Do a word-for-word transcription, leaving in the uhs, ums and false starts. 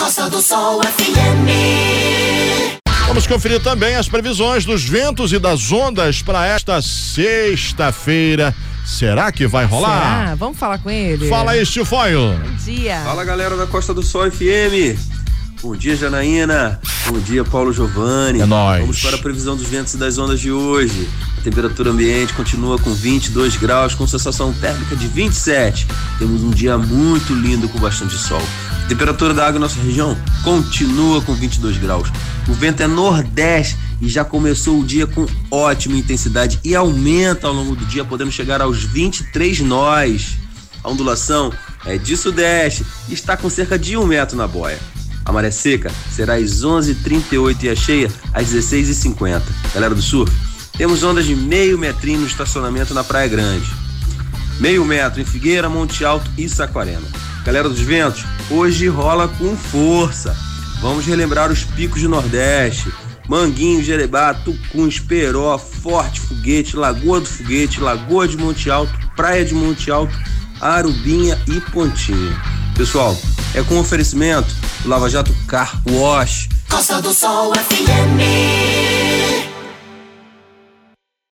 Costa do Sol F M. Vamos conferir também as previsões dos ventos e das ondas para esta sexta-feira. Será que vai rolar? Será? Vamos falar com ele. Fala aí, Stifoio. Bom dia. Fala, galera da Costa do Sol F M. Bom dia, Janaína. Bom dia, Paulo Giovanni. É nóis. Vamos para a previsão dos ventos e das ondas de hoje. A temperatura ambiente continua com vinte e dois graus, com sensação térmica de vinte e sete. Temos um dia muito lindo com bastante sol. A temperatura da água em nossa região continua com vinte e dois graus. O vento é nordeste e já começou o dia com ótima intensidade e aumenta ao longo do dia, podendo chegar aos vinte e três nós. A ondulação é de sudeste e está com cerca de um metro na boia. A maré seca será às onze e trinta e oito e a cheia às dezesseis e cinquenta. Galera do surf, temos ondas de meio metrinho no estacionamento na Praia Grande. Meio metro em Figueira, Monte Alto e Saquarema. Galera dos ventos, hoje rola com força. Vamos relembrar os picos do Nordeste. Manguinho, Jerebá, Tucum, Esperó, Forte, Foguete, Lagoa do Foguete, Lagoa de Monte Alto, Praia de Monte Alto, Arubinha e Pontinha. Pessoal, é com oferecimento do Lava Jato Car Wash. Costa do Sol F M.